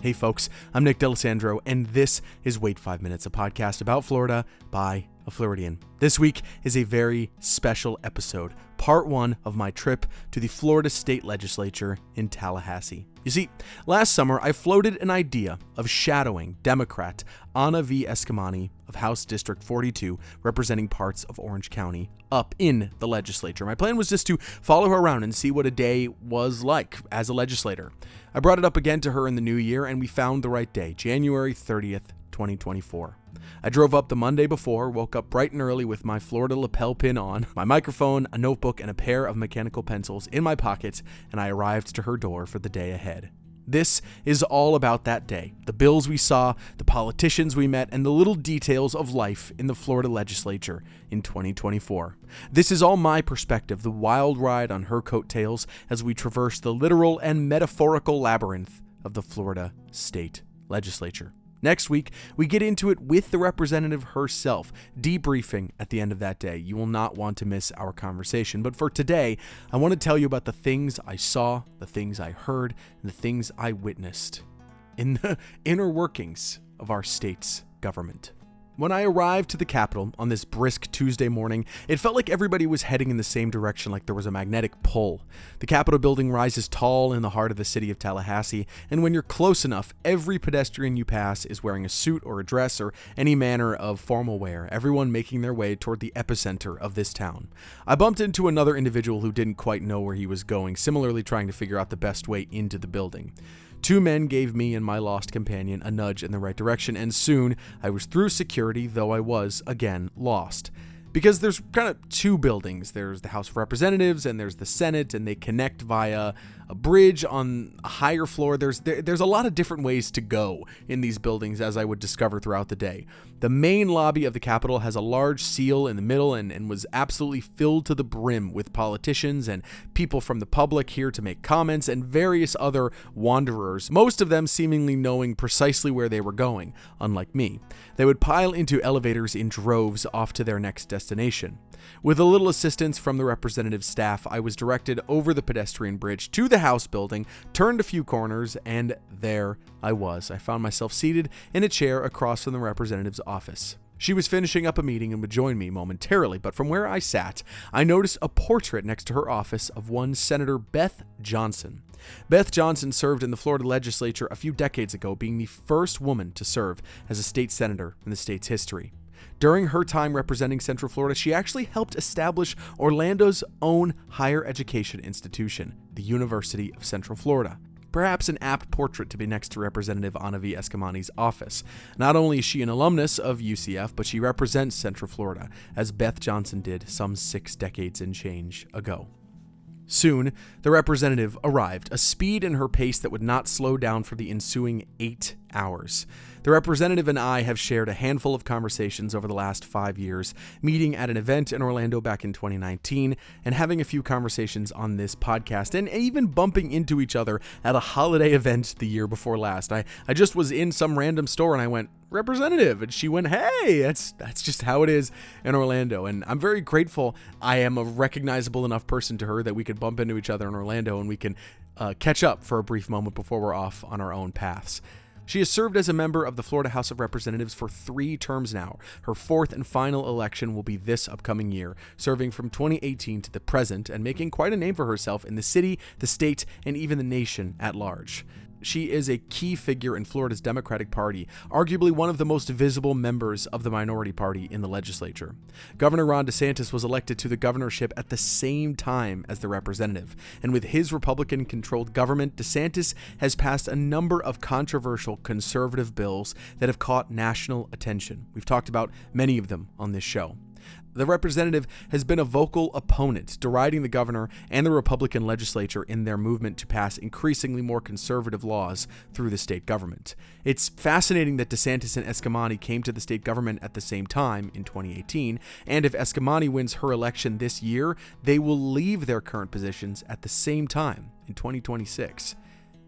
Hey folks, I'm Nick D'Alessandro, and this is Wait 5 Minutes, a podcast about Florida by a Floridian. This week is a very special episode, part one of my trip to the Florida State Legislature in Tallahassee. You see, last summer I floated an idea of shadowing Democrat Ana V. Eskamani of House District 42, representing parts of Orange County, up in the legislature. My plan was just to follow her around and see what a day was like as a legislator. I brought it up again to her in the new year, and we found the right day, January 30th, 2024. I drove up the Monday before, woke up bright and early with my Florida lapel pin on, my microphone, a notebook, and a pair of mechanical pencils in my pocket, and I arrived to her door for the day ahead. This is all about that day, the bills we saw, the politicians we met, and the little details of life in the Florida legislature in 2024. This is all my perspective, the wild ride on her coattails as we traverse the literal and metaphorical labyrinth of the Florida State Legislature. Next week, we get into it with the representative herself, debriefing at the end of that day. You will not want to miss our conversation. But for today, I want to tell you about the things I saw, the things I heard, and the things I witnessed in the inner workings of our state's government. When I arrived to the Capitol on this brisk Tuesday morning, it felt like everybody was heading in the same direction, like there was a magnetic pull. The Capitol building rises tall in the heart of the city of Tallahassee, and when you're close enough, every pedestrian you pass is wearing a suit or a dress or any manner of formal wear, everyone making their way toward the epicenter of this town. I bumped into another individual who didn't quite know where he was going, similarly trying to figure out the best way into the building. Two men gave me and my lost companion a nudge in the right direction, and soon I was through security, though I was, again, lost. Because there's kind of two buildings. There's the House of Representatives and there's the Senate, and they connect via a bridge on a higher floor. There's a lot of different ways to go in these buildings, as I would discover throughout the day. The main lobby of the Capitol has a large seal in the middle and was absolutely filled to the brim with politicians and people from the public here to make comments, and various other wanderers, most of them seemingly knowing precisely where they were going, unlike me. They would pile into elevators in droves off to their next destination. With a little assistance from the representative staff, I was directed over the pedestrian bridge to the House building, turned a few corners, and there I was. I found myself seated in a chair across from the representative's office. She was finishing up a meeting and would join me momentarily, but from where I sat, I noticed a portrait next to her office of one Senator Beth Johnson. Beth Johnson served in the Florida legislature a few decades ago, being the first woman to serve as a state senator in the state's history. During her time representing Central Florida, she actually helped establish Orlando's own higher education institution, the University of Central Florida. Perhaps an apt portrait to be next to Representative Ana V. Eskamani's office. Not only is she an alumnus of UCF, but she represents Central Florida, as Beth Johnson did some 6 decades and change ago. Soon, the representative arrived, a speed in her pace that would not slow down for the ensuing 8 hours. The representative and I have shared a handful of conversations over the last 5 years, meeting at an event in Orlando back in 2019, and having a few conversations on this podcast, and even bumping into each other at a holiday event the year before last. I just was in some random store and I went, "Representative," and she went, "Hey," that's just how it is in Orlando. And I'm very grateful I am a recognizable enough person to her that we could bump into each other in Orlando and we can catch up for a brief moment before we're off on our own paths. She has served as a member of the Florida House of Representatives for 3 terms now. Her 4th and final election will be this upcoming year, serving from 2018 to the present and making quite a name for herself in the city, the state, and even the nation at large. She is a key figure in Florida's Democratic Party, arguably one of the most visible members of the minority party in the legislature. Governor Ron DeSantis was elected to the governorship at the same time as the representative, and with his Republican-controlled government, DeSantis has passed a number of controversial conservative bills that have caught national attention. We've talked about many of them on this show. The representative has been a vocal opponent, deriding the governor and the Republican legislature in their movement to pass increasingly more conservative laws through the state government. It's fascinating that DeSantis and Eskamani came to the state government at the same time in 2018, and if Eskamani wins her election this year, they will leave their current positions at the same time in 2026.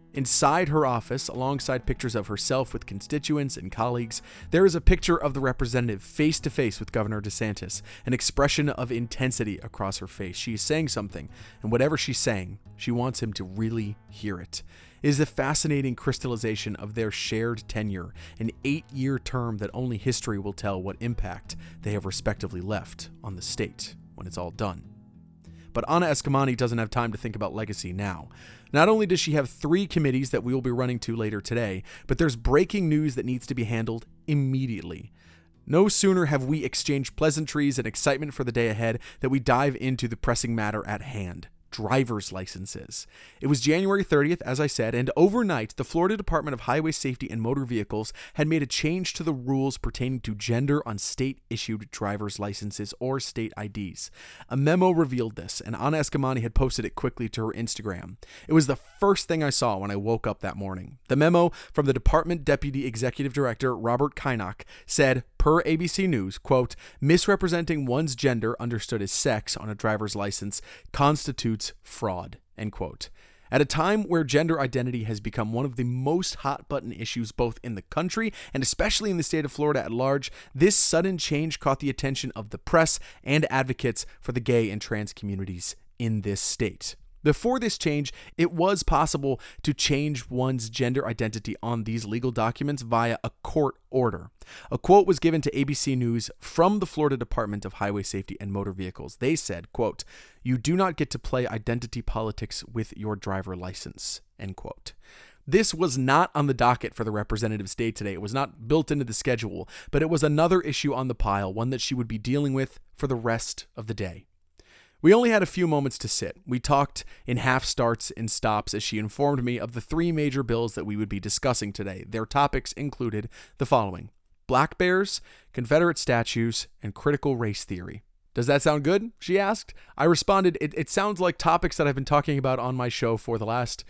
Inside her office, alongside pictures of herself with constituents and colleagues, there is a picture of the representative face to face with Governor DeSantis, an expression of intensity across her face. She is saying something, and whatever she's saying, she wants him to really hear it. It is the fascinating crystallization of their shared tenure, an 8-year term that only history will tell what impact they have respectively left on the state when it's all done. But Anna Eskamani doesn't have time to think about legacy now. Not only does she have 3 committees that we will be running to later today, but there's breaking news that needs to be handled immediately. No sooner have we exchanged pleasantries and excitement for the day ahead that we dive into the pressing matter at hand. Driver's licenses. It was January 30th, as I said, and overnight, the Florida Department of Highway Safety and Motor Vehicles had made a change to the rules pertaining to gender on state-issued driver's licenses or state IDs. A memo revealed this, and Anna Eskamani had posted it quickly to her Instagram. It was the first thing I saw when I woke up that morning. The memo from the Department Deputy Executive Director, Robert Kynock, said, per ABC News, quote, misrepresenting one's gender, understood as sex, on a driver's license constitutes fraud, end quote. At a time where gender identity has become one of the most hot-button issues both in the country and especially in the state of Florida at large, this sudden change caught the attention of the press and advocates for the gay and trans communities in this state. Before this change, it was possible to change one's gender identity on these legal documents via a court order. A quote was given to ABC News from the Florida Department of Highway Safety and Motor Vehicles. They said, quote, you do not get to play identity politics with your driver license, end quote. This was not on the docket for the representative's day today. It was not built into the schedule, but it was another issue on the pile, one that she would be dealing with for the rest of the day. We only had a few moments to sit. We talked in half starts and stops as she informed me of the 3 major bills that we would be discussing today. Their topics included the following: black bears, Confederate statues, and critical race theory. Does that sound good? She asked. I responded, it sounds like topics that I've been talking about on my show for the last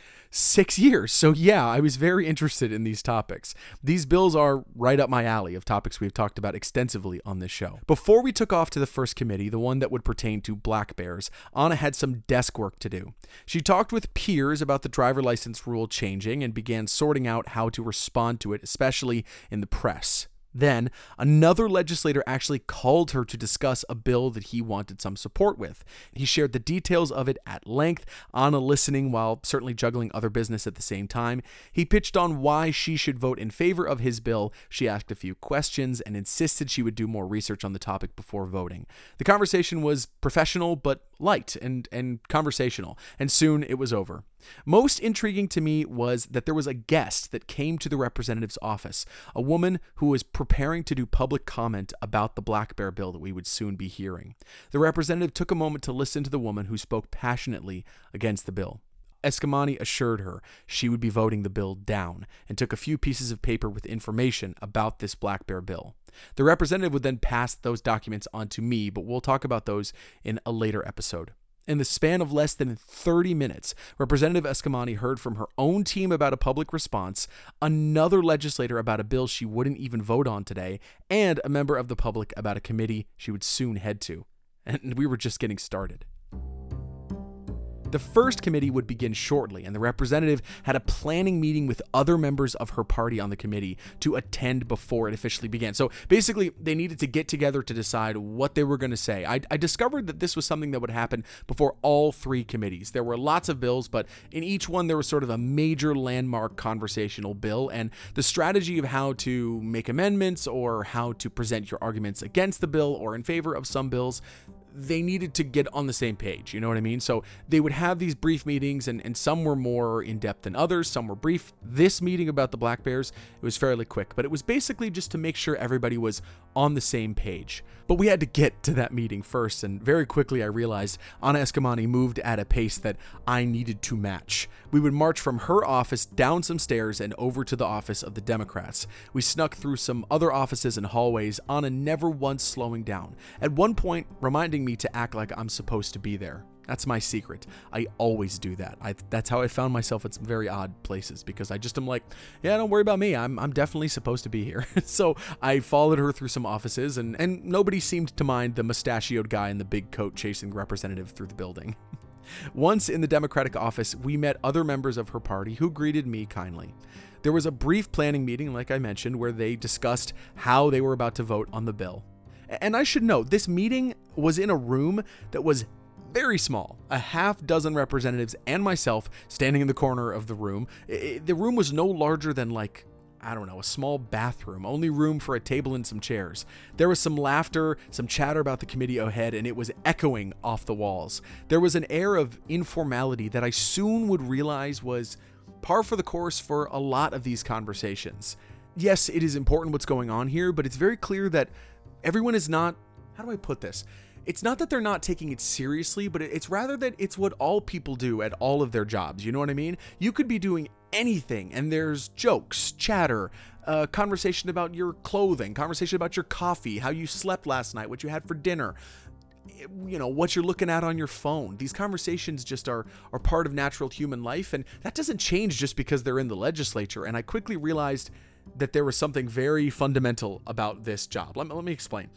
6 years. So yeah, I was very interested in these topics. These bills are right up my alley of topics we've talked about extensively on this show. Before we took off to the first committee, the one that would pertain to black bears, Anna had some desk work to do. She talked with peers about the driver license rule changing and began sorting out how to respond to it, especially in the press. Then, another legislator actually called her to discuss a bill that he wanted some support with. He shared the details of it at length, Anna listening while certainly juggling other business at the same time. He pitched on why she should vote in favor of his bill. She asked a few questions and insisted she would do more research on the topic before voting. The conversation was professional but light and conversational, and soon it was over. Most intriguing to me was that there was a guest that came to the representative's office, a woman who was preparing to do public comment about the black bear bill that we would soon be hearing. The representative took a moment to listen to the woman who spoke passionately against the bill. Eskamani assured her she would be voting the bill down and took a few pieces of paper with information about this black bear bill. The representative would then pass those documents on to me, but we'll talk about those in a later episode. In the span of less than 30 minutes, Representative Eskamani heard from her own team about a public response, another legislator about a bill she wouldn't even vote on today, and a member of the public about a committee she would soon head to. And we were just getting started. The first committee would begin shortly, and the representative had a planning meeting with other members of her party on the committee to attend before it officially began. So basically, they needed to get together to decide what they were going to say. I discovered that this was something that would happen before all 3 committees. There were lots of bills, but in each one there was sort of a major landmark conversational bill, and the strategy of how to make amendments or how to present your arguments against the bill or in favor of some bills, they needed to get on the same page, you know what I mean? So they would have these brief meetings, and some were more in-depth than others, some were brief. This meeting about the black bears, it was fairly quick, but it was basically just to make sure everybody was on the same page. But we had to get to that meeting first, and very quickly I realized Anna Eskamani moved at a pace that I needed to match. We would march from her office down some stairs and over to the office of the Democrats. We snuck through some other offices and hallways, Anna never once slowing down. At one point, reminding me to act like I'm supposed to be there. That's my secret. I always do that. That's how I found myself at some very odd places, because I just am like, yeah, don't worry about me. I'm definitely supposed to be here. So I followed her through some offices, and nobody seemed to mind the mustachioed guy in the big coat chasing the representative through the building. Once in the Democratic office, we met other members of her party who greeted me kindly. There was a brief planning meeting, like I mentioned, where they discussed how they were about to vote on the bill. And I should note, this meeting was in a room that was very small, a half dozen representatives and myself standing in the corner of the room. The room was no larger than a small bathroom, only room for a table and some chairs. There was some laughter, some chatter about the committee ahead, and it was echoing off the walls. There was an air of informality that I soon would realize was par for the course for a lot of these conversations. Yes, it is important what's going on here, but it's very clear that everyone is not, how do I put this? It's not that they're not taking it seriously, but it's rather that it's what all people do at all of their jobs. You know what I mean? You could be doing anything, and there's jokes, chatter, conversation about your clothing, conversation about your coffee, how you slept last night, what you had for dinner, what you're looking at on your phone. These conversations just are part of natural human life, and that doesn't change just because they're in the legislature. And I quickly realized that there was something very fundamental about this job. Let me explain.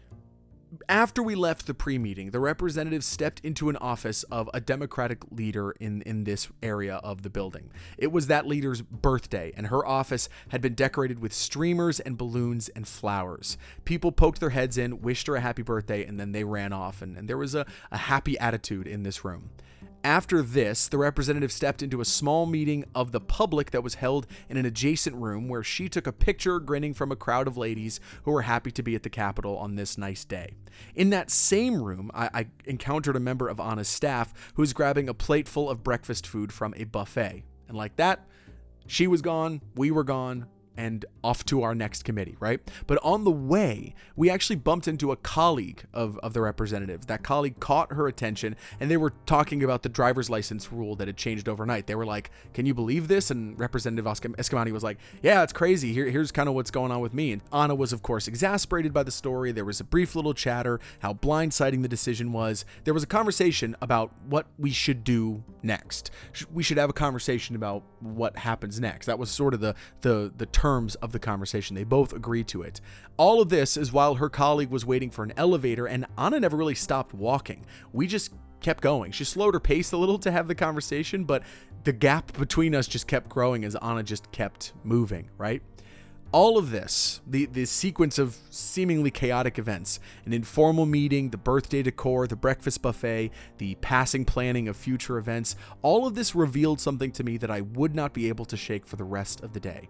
After we left the pre-meeting, the representative stepped into an office of a Democratic leader in this area of the building. It was that leader's birthday, and her office had been decorated with streamers and balloons and flowers. People poked their heads in, wished her a happy birthday, and then they ran off, and there was a happy attitude in this room. After this, the representative stepped into a small meeting of the public that was held in an adjacent room where she took a picture grinning from a crowd of ladies who were happy to be at the Capitol on this nice day. In that same room, I encountered a member of Anna's staff who was grabbing a plate full of breakfast food from a buffet. And like that, she was gone, we were gone, and off to our next committee, right? But on the way, we actually bumped into a colleague of the representative. That colleague caught her attention, and they were talking about the driver's license rule that had changed overnight. They were like, "Can you believe this?" And Representative Escamani was like, "Yeah, it's crazy. Here's kind of what's going on with me." And Anna was, of course, exasperated by the story. There was a brief little chatter, how blindsiding the decision was. There was a conversation about what we should do next. We should have a conversation about what happens next. That was sort of the terms of the conversation. They both agreed to it. All of this is while her colleague was waiting for an elevator, and Anna never really stopped walking. We just kept going. She slowed her pace a little to have the conversation, but the gap between us just kept growing as Anna just kept moving, right? All of this, the sequence of seemingly chaotic events, an informal meeting, the birthday decor, the breakfast buffet, the passing planning of future events, all of this revealed something to me that I would not be able to shake for the rest of the day.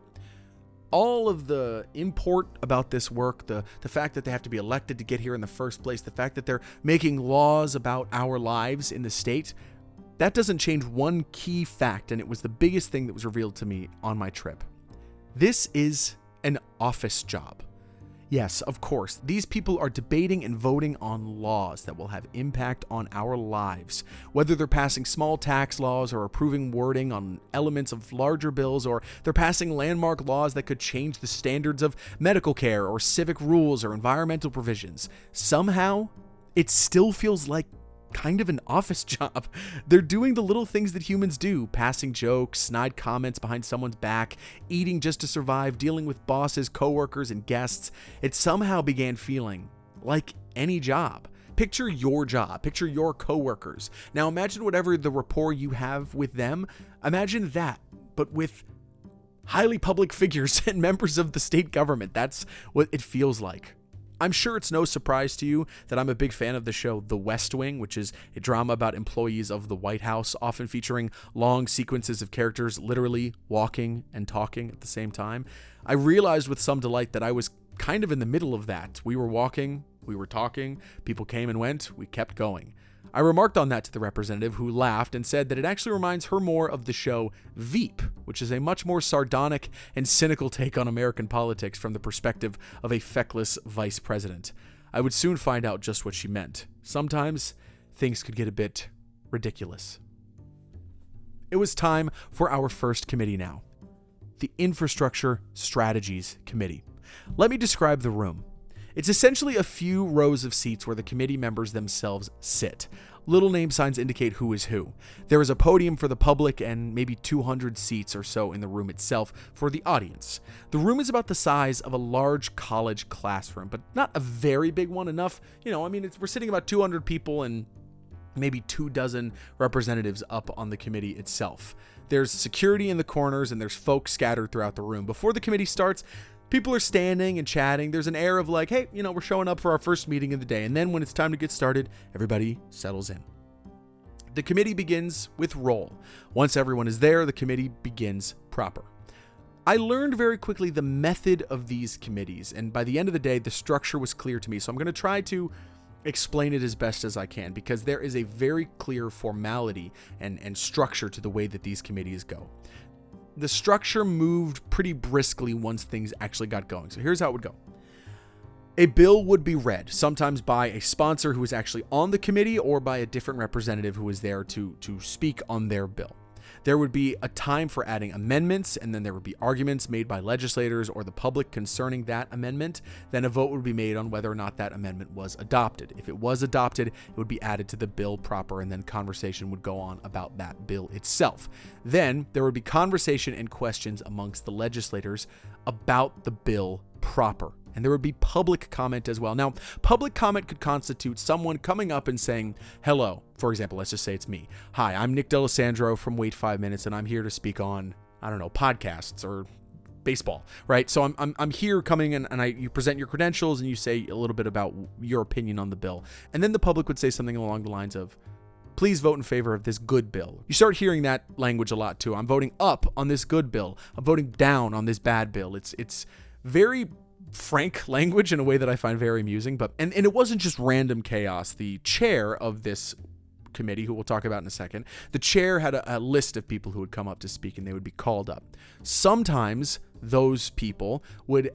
All of the import about this work, the fact that they have to be elected to get here in the first place, the fact that they're making laws about our lives in the state, that doesn't change one key fact, and it was the biggest thing that was revealed to me on my trip. This is an office job. Yes, of course, these people are debating and voting on laws that will have impact on our lives, whether they're passing small tax laws or approving wording on elements of larger bills, or they're passing landmark laws that could change the standards of medical care or civic rules or environmental provisions. Somehow, it still feels like kind of an office job. They're doing the little things that humans do, passing jokes, snide comments behind someone's back, eating just to survive, dealing with bosses, coworkers, and guests. It somehow began feeling like any job. Picture your job, picture your coworkers. Now imagine whatever the rapport you have with them, imagine that, but with highly public figures and members of the state government. That's what it feels like. I'm sure it's no surprise to you that I'm a big fan of the show The West Wing, which is a drama about employees of the White House, often featuring long sequences of characters literally walking and talking at the same time. I realized with some delight that I was kind of in the middle of that. We were walking, we were talking, people came and went, we kept going. I remarked on that to the representative, who laughed and said that it actually reminds her more of the show Veep, which is a much more sardonic and cynical take on American politics from the perspective of a feckless vice president. I would soon find out just what she meant. Sometimes things could get a bit ridiculous. It was time for our first committee now, the Infrastructure Strategies Committee. Let me describe the room. It's essentially a few rows of seats where the committee members themselves sit. Little name signs indicate who is who. There is a podium for the public and maybe 200 seats or so in the room itself for the audience. The room is about the size of a large college classroom, but not a very big one enough. We're sitting about 200 people, and maybe 24 representatives up on the committee itself. There's security in the corners and there's folks scattered throughout the room. Before the committee starts, people are standing and chatting. There's an air of like, hey, we're showing up for our first meeting of the day. And then when it's time to get started, everybody settles in. The committee begins with roll. Once everyone is there, the committee begins proper. I learned very quickly the method of these committees, and by the end of the day, the structure was clear to me. So I'm going to try to explain it as best as I can, because there is a very clear formality and structure to the way that these committees go. The structure moved pretty briskly once things actually got going. So here's how it would go. A bill would be read, sometimes by a sponsor who was actually on the committee or by a different representative who was there to speak on their bill. There would be a time for adding amendments, and then there would be arguments made by legislators or the public concerning that amendment. Then a vote would be made on whether or not that amendment was adopted. If it was adopted, it would be added to the bill proper, and then conversation would go on about that bill itself. Then there would be conversation and questions amongst the legislators about the bill proper. And there would be public comment as well. Now, public comment could constitute someone coming up and saying, hello. For example, let's just say it's me. Hi, I'm Nick D'Alessandro from Wait 5 Minutes, and I'm here to speak on, podcasts or baseball, right? So I'm here coming in, and you present your credentials and you say a little bit about your opinion on the bill. And then the public would say something along the lines of, please vote in favor of this good bill. You start hearing that language a lot too. I'm voting up on this good bill. I'm voting down on this bad bill. It's very frank language in a way that I find very amusing, but and it wasn't just random chaos. The chair of this committee, who we'll talk about in a second, the chair had a list of people who would come up to speak, and they would be called up. Sometimes those people would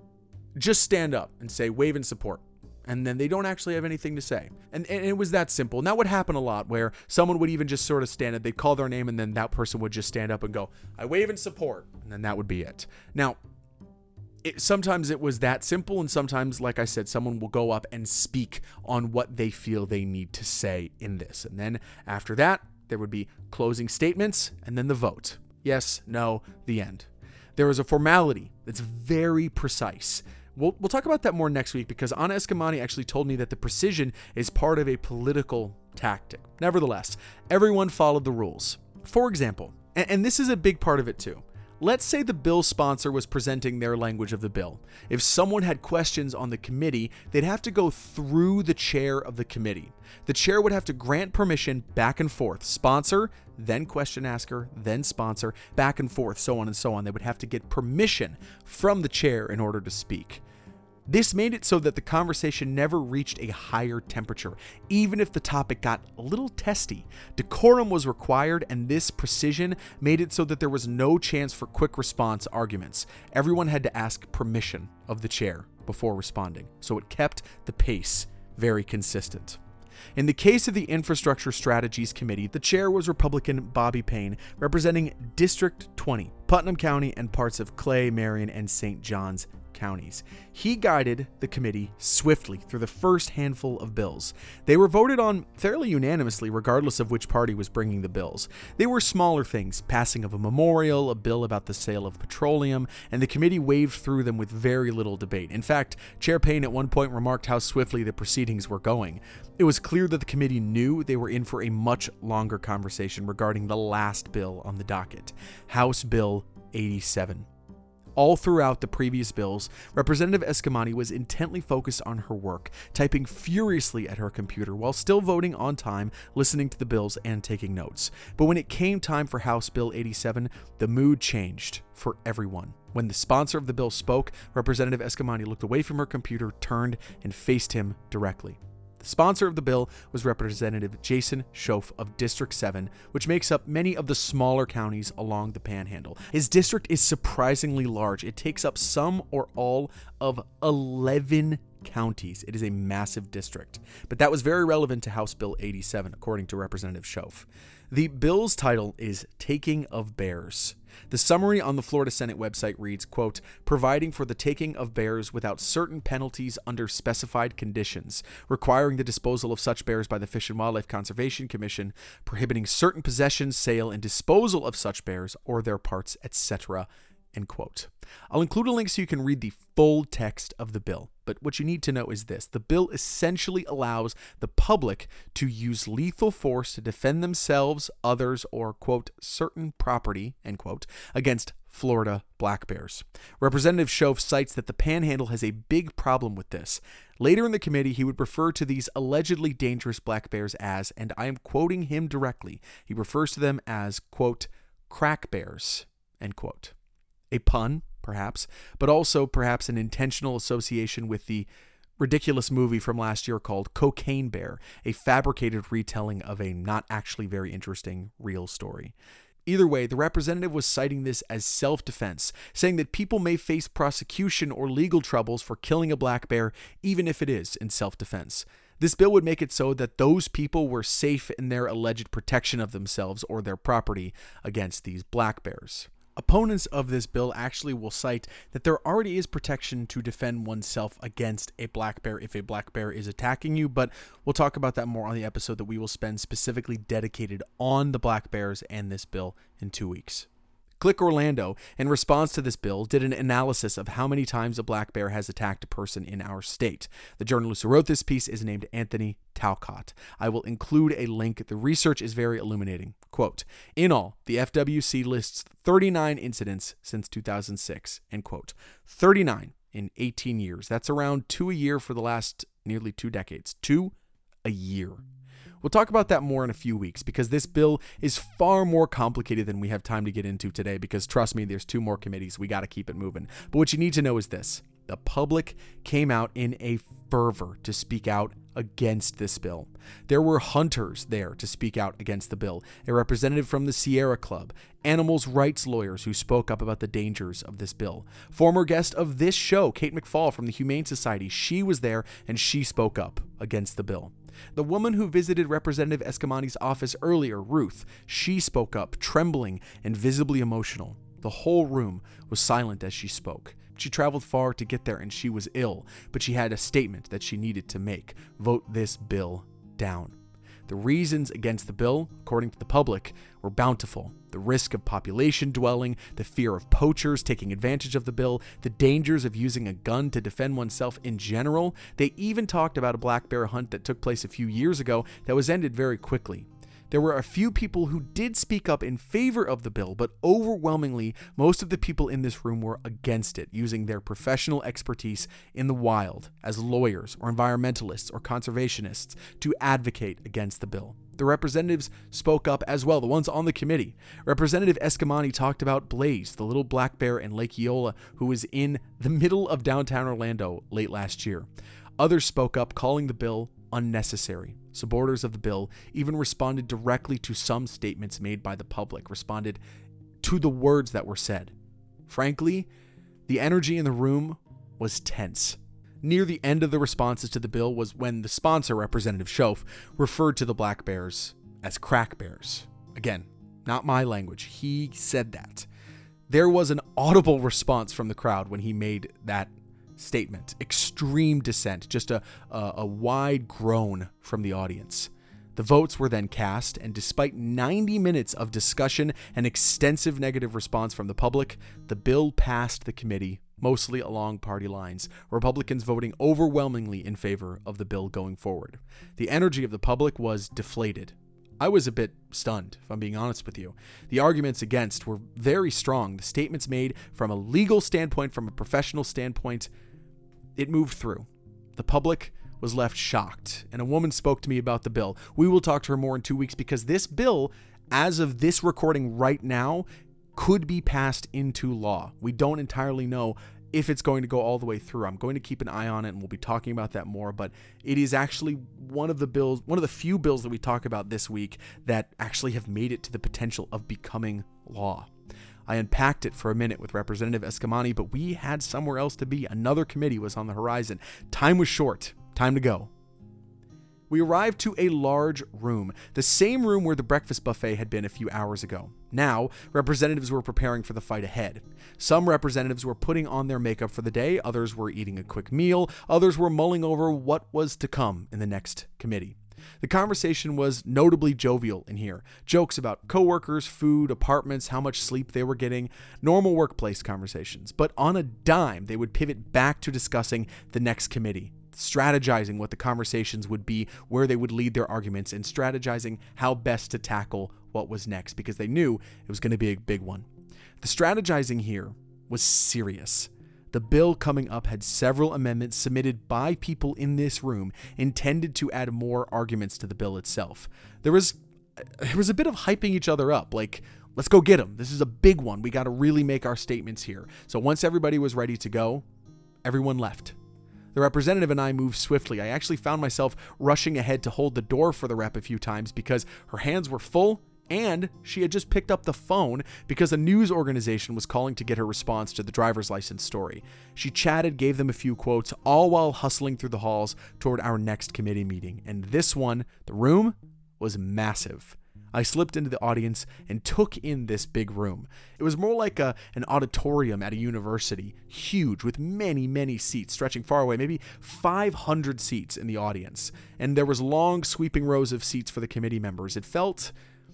just stand up and say wave in support, and then they don't actually have anything to say. And it was that simple. And that would happen a lot, where someone would even just sort of stand up, they'd call their name, and then that person would just stand up and go, I wave in support, and then that would be it. Now, sometimes it was that simple, and sometimes, like I said, someone will go up and speak on what they feel they need to say in this. And then after that, there would be closing statements, and then the vote. Yes, no, the end. There is a formality that's very precise. We'll talk about that more next week, because Anna Eskamani actually told me that the precision is part of a political tactic. Nevertheless, everyone followed the rules. For example, and this is a big part of it too, let's say the bill sponsor was presenting their language of the bill. If someone had questions on the committee, they'd have to go through the chair of the committee. The chair would have to grant permission back and forth. Sponsor, then question asker, then sponsor, back and forth, so on and so on. They would have to get permission from the chair in order to speak. This made it so that the conversation never reached a higher temperature, even if the topic got a little testy. Decorum was required, and this precision made it so that there was no chance for quick response arguments. Everyone had to ask permission of the chair before responding, so it kept the pace very consistent. In the case of the Infrastructure Strategies Committee, the chair was Republican Bobby Payne, representing District 20, Putnam County, and parts of Clay, Marion, and St. Johns counties. He guided the committee swiftly through the first handful of bills. They were voted on fairly unanimously, regardless of which party was bringing the bills. They were smaller things, passing of a memorial, a bill about the sale of petroleum, and the committee waved through them with very little debate. In fact, Chair Payne at one point remarked how swiftly the proceedings were going. It was clear that the committee knew they were in for a much longer conversation regarding the last bill on the docket, House Bill 87. All throughout the previous bills, Representative Eskamani was intently focused on her work, typing furiously at her computer while still voting on time, listening to the bills, and taking notes. But when it came time for House Bill 87, the mood changed for everyone. When the sponsor of the bill spoke, Representative Eskamani looked away from her computer, turned, and faced him directly. The sponsor of the bill was Representative Jason Schoaf of District 7, which makes up many of the smaller counties along the Panhandle. His district is surprisingly large. It takes up some or all of 11 counties. It is a massive district. But that was very relevant to House Bill 87, according to Representative Schoaf. The bill's title is Taking of Bears. The summary on the Florida Senate website reads, quote, providing for the taking of bears without certain penalties under specified conditions, requiring the disposal of such bears by the Fish and Wildlife Conservation Commission, prohibiting certain possession, sale, and disposal of such bears or their parts, etc., end quote. I'll include a link so you can read the full text of the bill. But what you need to know is this. The bill essentially allows the public to use lethal force to defend themselves, others, or, quote, certain property, end quote, against Florida black bears. Representative Schoaf cites that the Panhandle has a big problem with this. Later in the committee, he would refer to these allegedly dangerous black bears as, and I am quoting him directly, he refers to them as, quote, crack bears, end quote. A pun, perhaps, but also perhaps an intentional association with the ridiculous movie from last year called Cocaine Bear, a fabricated retelling of a not actually very interesting real story. Either way, the representative was citing this as self-defense, saying that people may face prosecution or legal troubles for killing a black bear, even if it is in self-defense. This bill would make it so that those people were safe in their alleged protection of themselves or their property against these black bears. Opponents of this bill actually will cite that there already is protection to defend oneself against a black bear if a black bear is attacking you, but we'll talk about that more on the episode that we will spend specifically dedicated on the black bears and this bill in 2 weeks. Click Orlando, in response to this bill, did an analysis of how many times a black bear has attacked a person in our state. The journalist who wrote this piece is named Anthony Talcott. I will include a link. The research is very illuminating. Quote, in all, the FWC lists 39 incidents since 2006, end quote. 39 in 18 years. That's around 2 a year for the last nearly 2 decades. 2 a year. We'll talk about that more in a few weeks because this bill is far more complicated than we have time to get into today because trust me, there's 2 more committees. We got to keep it moving. But what you need to know is this. The public came out in a fervor to speak out against this bill. There were hunters there to speak out against the bill, a representative from the Sierra Club, animals rights lawyers who spoke up about the dangers of this bill. Former guest of this show, Kate McFall from the Humane Society, she was there and she spoke up against the bill. The woman who visited Representative Escamani's office earlier, Ruth, she spoke up, trembling and visibly emotional. The whole room was silent as she spoke. She traveled far to get there and she was ill, but she had a statement that she needed to make. Vote this bill down. The reasons against the bill, according to the public, were bountiful. The risk of population dwelling, the fear of poachers taking advantage of the bill, the dangers of using a gun to defend oneself in general. They even talked about a black bear hunt that took place a few years ago that was ended very quickly. There were a few people who did speak up in favor of the bill, but overwhelmingly, most of the people in this room were against it, using their professional expertise in the wild as lawyers or environmentalists or conservationists to advocate against the bill. The representatives spoke up as well, the ones on the committee. Representative Escamani talked about Blaze, the little black bear in Lake Eola, who was in the middle of downtown Orlando late last year. Others spoke up, calling the bill unnecessary. Supporters of the bill even responded directly to some statements made by the public, responded to the words that were said. Frankly, the energy in the room was tense. Near the end of the responses to the bill was when the sponsor, Representative Schoaf, referred to the black bears as crack bears. Again, not my language. He said that. There was an audible response from the crowd when he made that statement. Extreme dissent, just a wide groan from the audience. The votes were then cast, and despite 90 minutes of discussion and extensive negative response from the public, the bill passed the committee, mostly along party lines, Republicans voting overwhelmingly in favor of the bill going forward. The energy of the public was deflated. I was a bit stunned, if I'm being honest with you. The arguments against were very strong. The statements made from a legal standpoint, from a professional standpoint, it moved through. The public was left shocked, and a woman spoke to me about the bill. We will talk to her more in 2 weeks because this bill, as of this recording right now, could be passed into law. We don't entirely know if it's going to go all the way through. I'm going to keep an eye on it, and we'll be talking about that more, but it is actually one of the few bills that we talk about this week that actually have made it to the potential of becoming law. I unpacked it for a minute with Representative Escamani, but we had somewhere else to be. Another committee was on the horizon. Time was short. Time to go. We arrived to a large room, the same room where the breakfast buffet had been a few hours ago. Now, representatives were preparing for the fight ahead. Some representatives were putting on their makeup for the day, others were eating a quick meal, others were mulling over what was to come in the next committee. The conversation was notably jovial in here. Jokes about coworkers, food, apartments, how much sleep they were getting, normal workplace conversations. But on a dime, they would pivot back to discussing the next committee, strategizing what the conversations would be, where they would lead their arguments, and strategizing how best to tackle what was next, because they knew it was going to be a big one. The strategizing here was serious. The bill coming up had several amendments submitted by people in this room intended to add more arguments to the bill itself. There was a bit of hyping each other up, like, let's go get them. This is a big one. We got to really make our statements here. So once everybody was ready to go, everyone left. The representative and I moved swiftly. I actually found myself rushing ahead to hold the door for the rep a few times because her hands were full and she had just picked up the phone because a news organization was calling to get her response to the driver's license story. She chatted, gave them a few quotes, all while hustling through the halls toward our next committee meeting. And this one, the room, was massive. I slipped into the audience and took in this big room. It was more like an auditorium at a university, huge, with many, many seats stretching far away, maybe 500 seats in the audience. And there was long, sweeping rows of seats for the committee members. It felt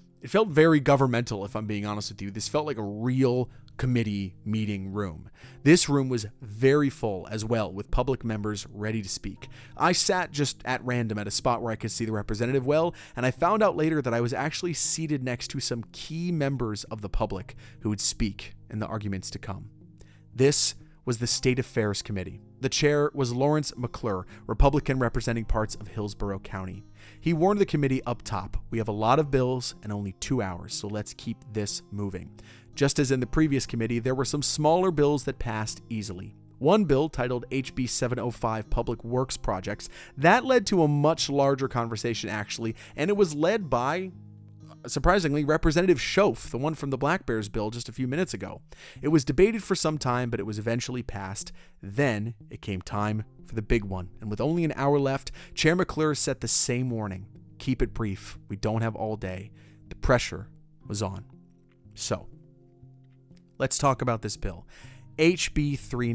very governmental, if I'm being honest with you. This felt like a real committee meeting room. This room was very full as well, with public members ready to speak. I sat just at random at a spot where I could see the representative well, and I found out later that I was actually seated next to some key members of the public who would speak in the arguments to come. This was the State Affairs Committee. The chair was Lawrence McClure, Republican representing parts of Hillsborough County. He warned the committee up top, "We have a lot of bills and only 2 hours, so let's keep this moving." Just as in the previous committee, there were some smaller bills that passed easily. One bill, titled HB 705 Public Works Projects, that led to a much larger conversation actually, and it was led by, surprisingly, Representative Schoaf, the one from the Black Bears bill just a few minutes ago. It was debated for some time, but it was eventually passed. Then it came time for the big one, and with only an hour left, Chair McClure set the same warning: keep it brief. We don't have all day. The pressure was on. So, let's talk about this bill, HB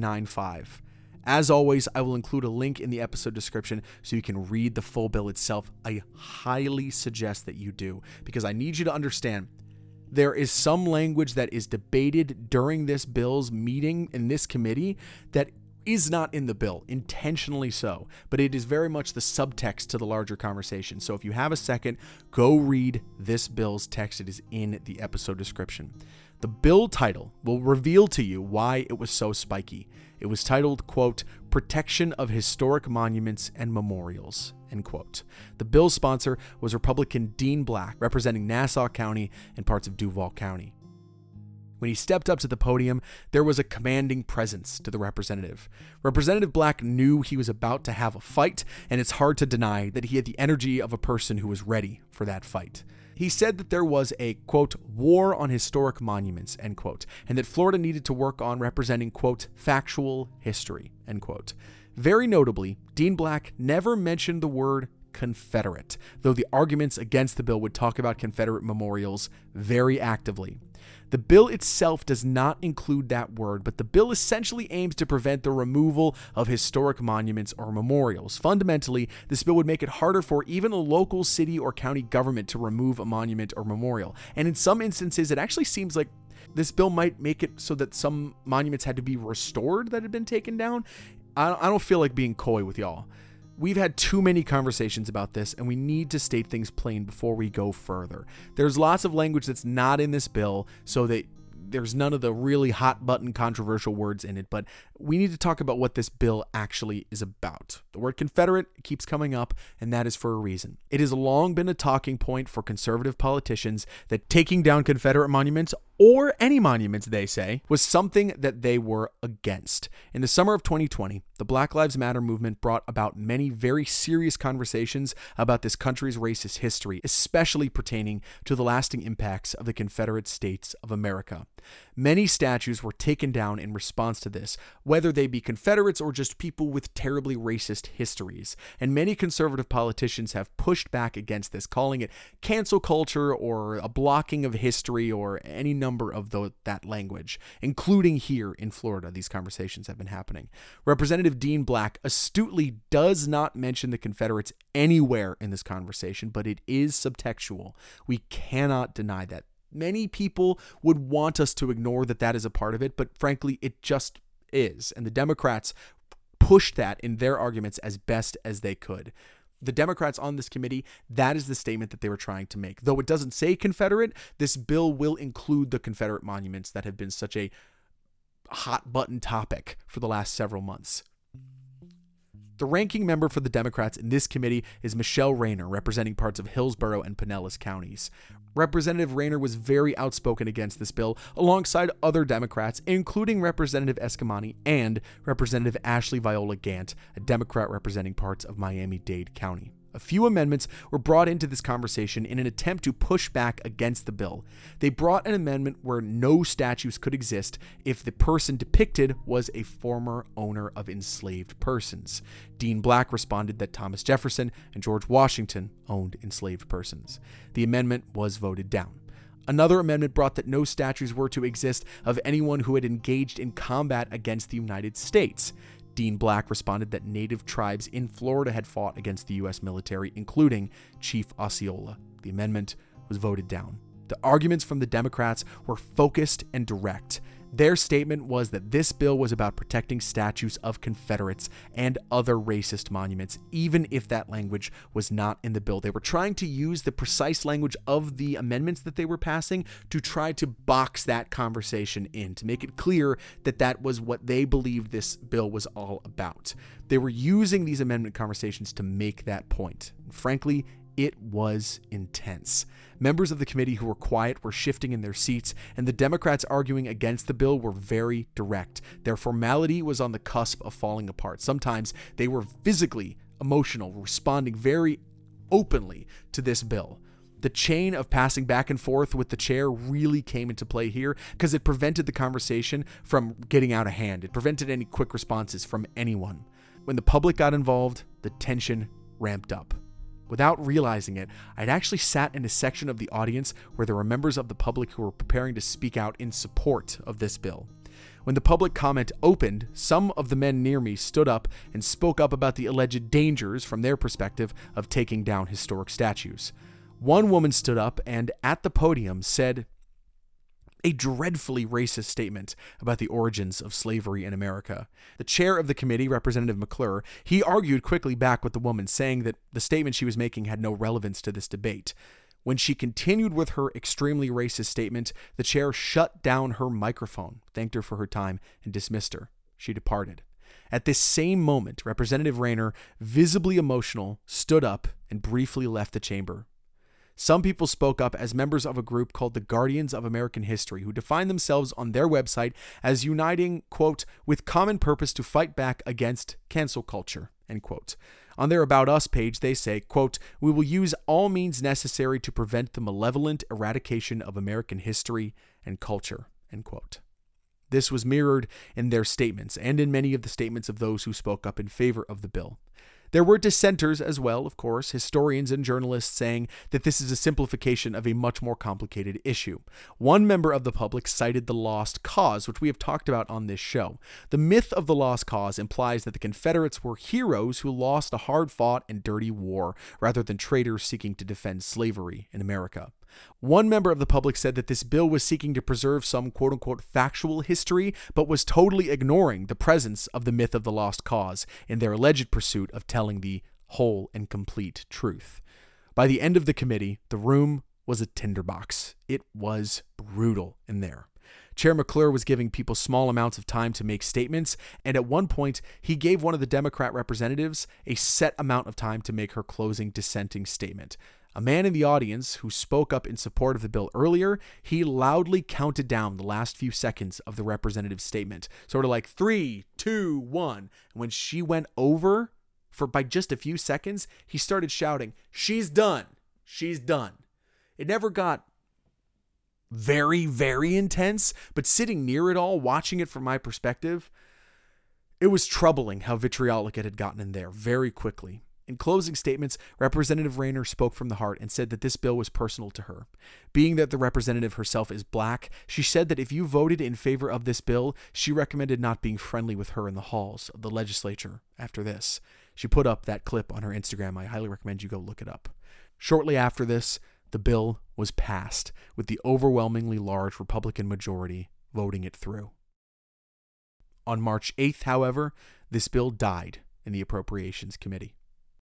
395. As always, I will include a link in the episode description so you can read the full bill itself. I highly suggest that you do, because I need you to understand there is some language that is debated during this bill's meeting in this committee that is not in the bill, intentionally so, but it is very much the subtext to the larger conversation. So if you have a second, go read this bill's text. It is in the episode description. The bill title will reveal to you why it was so spiky. It was titled, quote, "Protection of Historic Monuments and Memorials," end quote. The bill's sponsor was Republican Dean Black, representing Nassau County and parts of Duval County. When he stepped up to the podium, there was a commanding presence to the representative. Representative Black knew he was about to have a fight, and it's hard to deny that he had the energy of a person who was ready for that fight. He said that there was a, quote, "war on historic monuments," end quote, and that Florida needed to work on representing, quote, "factual history," end quote. Very notably, Dean Black never mentioned the word Confederate, though the arguments against the bill would talk about Confederate memorials very actively. The bill itself does not include that word, but the bill essentially aims to prevent the removal of historic monuments or memorials. Fundamentally, this bill would make it harder for even a local city or county government to remove a monument or memorial. And in some instances, it actually seems like this bill might make it so that some monuments had to be restored that had been taken down. I don't feel like being coy with y'all. We've had too many conversations about this, and we need to state things plain before we go further. There's lots of language that's not in this bill, so that there's none of the really hot button controversial words in it, but we need to talk about what this bill actually is about. The word Confederate keeps coming up, and that is for a reason. It has long been a talking point for conservative politicians that taking down Confederate monuments, or any monuments, they say, was something that they were against. In the summer of 2020, the Black Lives Matter movement brought about many very serious conversations about this country's racist history, especially pertaining to the lasting impacts of the Confederate States of America. Many statues were taken down in response to this, whether they be Confederates or just people with terribly racist histories. And many conservative politicians have pushed back against this, calling it cancel culture or a blocking of history or any number of that language, including here in Florida. These conversations have been happening. Representative Dean Black astutely does not mention the Confederates anywhere in this conversation, but it is subtextual. We cannot deny that. Many people would want us to ignore that is a part of it, but frankly, it just is. And the Democrats pushed that in their arguments as best as they could. The Democrats on this committee, that is the statement that they were trying to make. Though it doesn't say Confederate, this bill will include the Confederate monuments that have been such a hot button topic for the last several months. The ranking member for the Democrats in this committee is Michelle Rayner, representing parts of Hillsborough and Pinellas counties. Representative Rayner was very outspoken against this bill, alongside other Democrats, including Representative Escamani and Representative Ashley Viola Gant, a Democrat representing parts of Miami-Dade County. A few amendments were brought into this conversation in an attempt to push back against the bill. They brought an amendment where no statues could exist if the person depicted was a former owner of enslaved persons. Dean Black responded that Thomas Jefferson and George Washington owned enslaved persons. The amendment was voted down. Another amendment brought that no statues were to exist of anyone who had engaged in combat against the United States. Dean Black responded that native tribes in Florida had fought against the U.S. military, including Chief Osceola. The amendment was voted down. The arguments from the Democrats were focused and direct. Their statement was that this bill was about protecting statues of Confederates and other racist monuments, even if that language was not in the bill. They were trying to use the precise language of the amendments that they were passing to try to box that conversation in, to make it clear that that was what they believed this bill was all about. They were using these amendment conversations to make that point. And frankly, it was intense. Members of the committee who were quiet were shifting in their seats, and the Democrats arguing against the bill were very direct. Their formality was on the cusp of falling apart. Sometimes they were physically emotional, responding very openly to this bill. The chain of passing back and forth with the chair really came into play here because it prevented the conversation from getting out of hand. It prevented any quick responses from anyone. When the public got involved, the tension ramped up. Without realizing it, I'd actually sat in a section of the audience where there were members of the public who were preparing to speak out in support of this bill. When the public comment opened, some of the men near me stood up and spoke up about the alleged dangers from their perspective of taking down historic statues. One woman stood up and, at the podium, said a dreadfully racist statement about the origins of slavery in America. The chair of the committee, Representative McClure, he argued quickly back with the woman, saying that the statement she was making had no relevance to this debate. When she continued with her extremely racist statement, the chair shut down her microphone, thanked her for her time, and dismissed her. She departed. At this same moment, Representative Rayner, visibly emotional, stood up and briefly left the chamber. Some people spoke up as members of a group called the Guardians of American History, who define themselves on their website as uniting, quote, with common purpose to fight back against cancel culture, end quote. On their About Us page, they say, quote, we will use all means necessary to prevent the malevolent eradication of American history and culture, end quote. This was mirrored in their statements and in many of the statements of those who spoke up in favor of the bill. There were dissenters as well, of course, historians and journalists saying that this is a simplification of a much more complicated issue. One member of the public cited the lost cause, which we have talked about on this show. The myth of the lost cause implies that the Confederates were heroes who lost a hard-fought and dirty war, rather than traitors seeking to defend slavery in America. One member of the public said that this bill was seeking to preserve some quote-unquote factual history, but was totally ignoring the presence of the myth of the lost cause in their alleged pursuit of telling the whole and complete truth. By the end of the committee, the room was a tinderbox. It was brutal in there. Chair McClure was giving people small amounts of time to make statements, and at one point, he gave one of the Democrat representatives a set amount of time to make her closing dissenting statement. A man in the audience who spoke up in support of the bill earlier, he loudly counted down the last few seconds of the representative's statement, sort of like 3, 2, 1. And when she went over by just a few seconds, he started shouting, "She's done. She's done." It never got very, very intense, but sitting near it all, watching it from my perspective, it was troubling how vitriolic it had gotten in there very quickly. In closing statements, Representative Rayner spoke from the heart and said that this bill was personal to her. Being that the representative herself is black, she said that if you voted in favor of this bill, she recommended not being friendly with her in the halls of the legislature after this. She put up that clip on her Instagram. I highly recommend you go look it up. Shortly after this, the bill was passed, with the overwhelmingly large Republican majority voting it through. On March 8th, however, this bill died in the Appropriations Committee.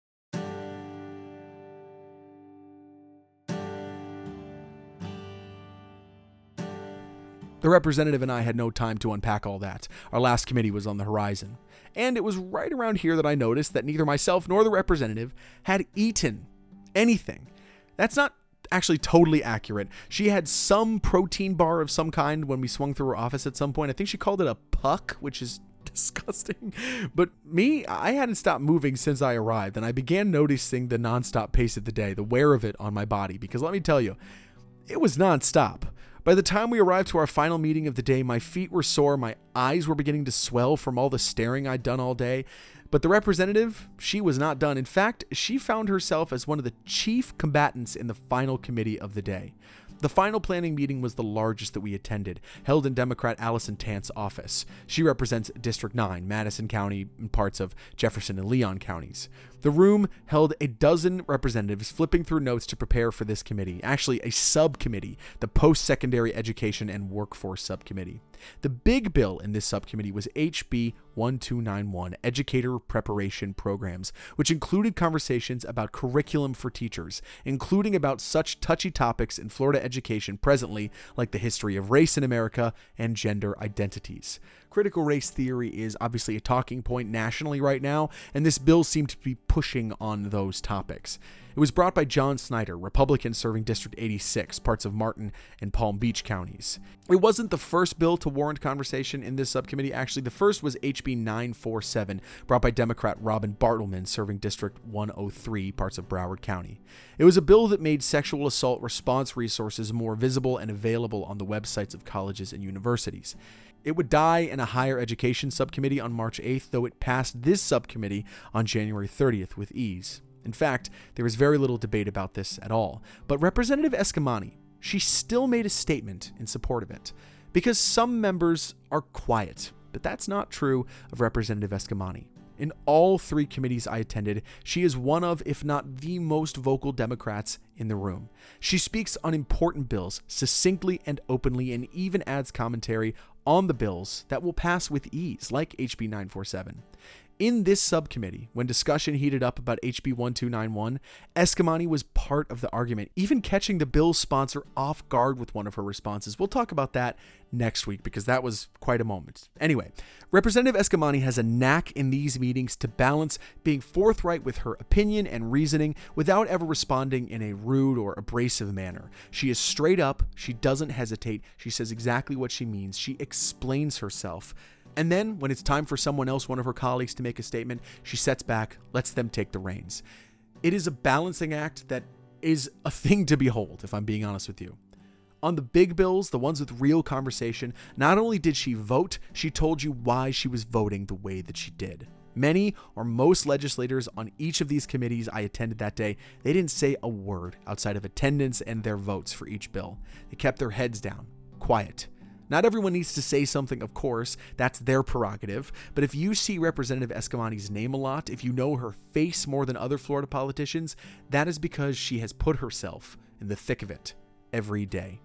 The representative and I had no time to unpack all that. Our last committee was on the horizon. And it was right around here that I noticed that neither myself nor the representative had eaten anything. That's not actually totally accurate. She had some protein bar of some kind when we swung through her office at some point. I think she called it a puck, which is disgusting. But me, I hadn't stopped moving since I arrived, and I began noticing the nonstop pace of the day, the wear of it on my body, because let me tell you, it was nonstop. By the time we arrived to our final meeting of the day, my feet were sore, my eyes were beginning to swell from all the staring I'd done all day. But the representative, she was not done. In fact, she found herself as one of the chief combatants in the final committee of the day. The final planning meeting was the largest that we attended, held in Democrat Allison Tant's office. She represents District 9, Madison County, and parts of Jefferson and Leon counties. The room held a dozen representatives flipping through notes to prepare for this committee, actually a subcommittee, the Post-Secondary Education and Workforce Subcommittee. The big bill in this subcommittee was HB 1291, Educator Preparation Programs, which included conversations about curriculum for teachers, including about such touchy topics in Florida education presently, like the history of race in America and gender identities. Critical race theory is obviously a talking point nationally right now, and this bill seemed to be pushing on those topics. It was brought by John Snyder, Republican serving District 86, parts of Martin and Palm Beach counties. It wasn't the first bill to warrant conversation in this subcommittee. Actually, the first was HB 947, brought by Democrat Robin Bartleman, serving District 103, parts of Broward County. It was a bill that made sexual assault response resources more visible and available on the websites of colleges and universities. It would die in a higher education subcommittee on March 8th, though it passed this subcommittee on January 30th with ease. In fact, there was very little debate about this at all. But Representative Eskamani, she still made a statement in support of it, because some members are quiet, but that's not true of Representative Eskamani. In all three committees I attended, she is one of, if not the most vocal Democrats in the room. She speaks on important bills succinctly and openly, and even adds commentary on the bills that will pass with ease, like HB 947. In this subcommittee, when discussion heated up about HB 1291, Eskamani was part of the argument, even catching the bill's sponsor off guard with one of her responses. We'll talk about that next week because that was quite a moment. Anyway, Representative Eskamani has a knack in these meetings to balance being forthright with her opinion and reasoning without ever responding in a rude or abrasive manner. She is straight up, she doesn't hesitate, she says exactly what she means, she explains herself. And then, when it's time for someone else, one of her colleagues, to make a statement, she sets back, lets them take the reins. It is a balancing act that is a thing to behold, if I'm being honest with you. On the big bills, the ones with real conversation, not only did she vote, she told you why she was voting the way that she did. Many or most legislators on each of these committees I attended that day, they didn't say a word outside of attendance and their votes for each bill. They kept their heads down, quiet. Not everyone needs to say something, of course, that's their prerogative, but if you see Representative Eskamani's name a lot, if you know her face more than other Florida politicians, that is because she has put herself in the thick of it every day.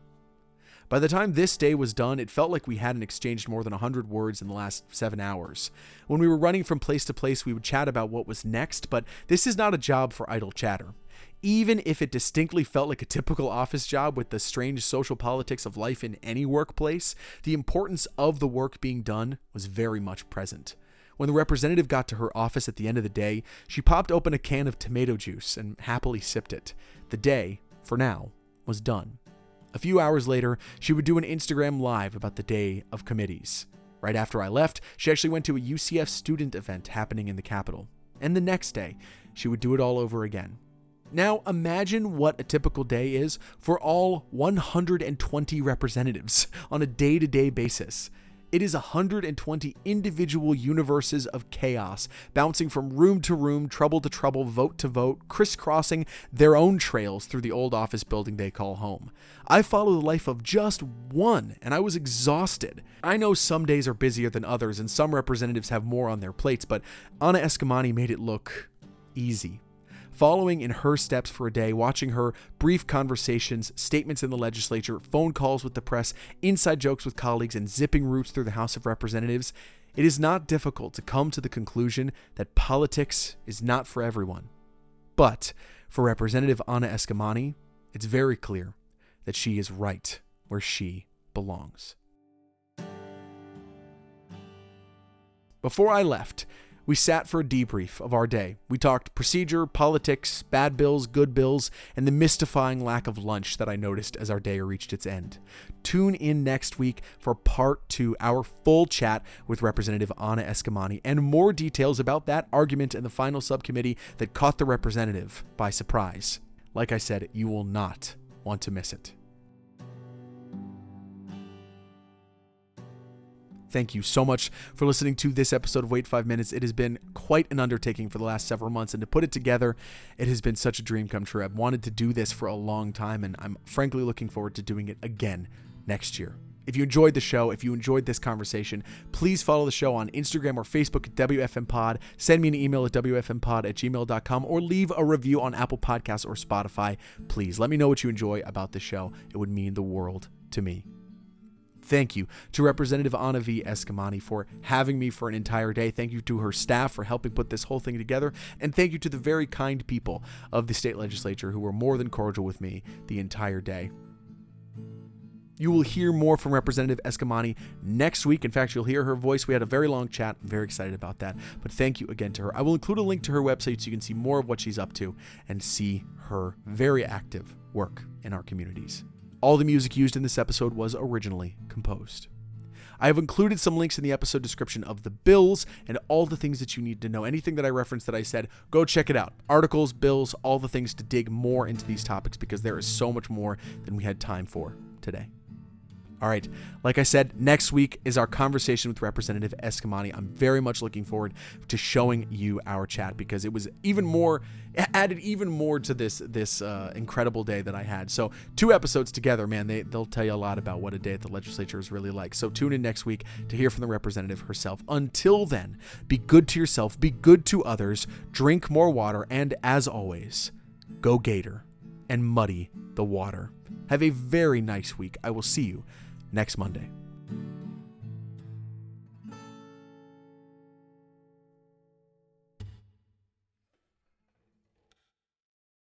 By the time this day was done, it felt like we hadn't exchanged more than 100 words in the last 7 hours. When we were running from place to place, we would chat about what was next, but this is not a job for idle chatter. Even if it distinctly felt like a typical office job with the strange social politics of life in any workplace, the importance of the work being done was very much present. When the representative got to her office at the end of the day, she popped open a can of tomato juice and happily sipped it. The day, for now, was done. A few hours later, she would do an Instagram live about the day of committees. Right after I left, she actually went to a UCF student event happening in the Capitol. And the next day, she would do it all over again. Now imagine what a typical day is for all 120 representatives on a day-to-day basis. It is 120 individual universes of chaos, bouncing from room to room, trouble to trouble, vote to vote, crisscrossing their own trails through the old office building they call home. I follow the life of just one, and I was exhausted. I know some days are busier than others, and some representatives have more on their plates, but Anna Eskamani made it look easy. Following in her steps for a day, watching her brief conversations, statements in the legislature, phone calls with the press, inside jokes with colleagues, and zipping routes through the House of Representatives, it is not difficult to come to the conclusion that politics is not for everyone. But for Representative Anna Eskamani, it's very clear that she is right where she belongs. Before I left, we sat for a debrief of our day. We talked procedure, politics, bad bills, good bills, and the mystifying lack of lunch that I noticed as our day reached its end. Tune in next week for part 2, our full chat with Representative Anna Eskamani, and more details about that argument in the final subcommittee that caught the representative by surprise. Like I said, you will not want to miss it. Thank you so much for listening to this episode of Wait 5 Minutes. It has been quite an undertaking for the last several months, and to put it together, it has been such a dream come true. I've wanted to do this for a long time, and I'm frankly looking forward to doing it again next year. If you enjoyed the show, if you enjoyed this conversation, please follow the show on Instagram or Facebook at WFMPod. Send me an email at WFMPod@gmail.com, or leave a review on Apple Podcasts or Spotify. Please let me know what you enjoy about the show. It would mean the world to me. Thank you to Representative Anna V. Eskamani for having me for an entire day. Thank you to her staff for helping put this whole thing together. And thank you to the very kind people of the state legislature who were more than cordial with me the entire day. You will hear more from Representative Eskamani next week. In fact, you'll hear her voice. We had a very long chat. I'm very excited about that. But thank you again to her. I will include a link to her website so you can see more of what she's up to and see her very active work in our communities. All the music used in this episode was originally composed. I have included some links in the episode description of the bills and all the things that you need to know. Anything that I referenced that I said, go check it out. Articles, bills, all the things to dig more into these topics because there is so much more than we had time for today. All right, like I said, next week is our conversation with Representative Eskamani. I'm very much looking forward to showing you our chat because it was added even more to this incredible day that I had. So 2 episodes together, man, they'll tell you a lot about what a day at the legislature is really like. So tune in next week to hear from the representative herself. Until then, be good to yourself, be good to others, drink more water, and as always, go Gator and muddy the water. Have a very nice week. I will see you next Monday.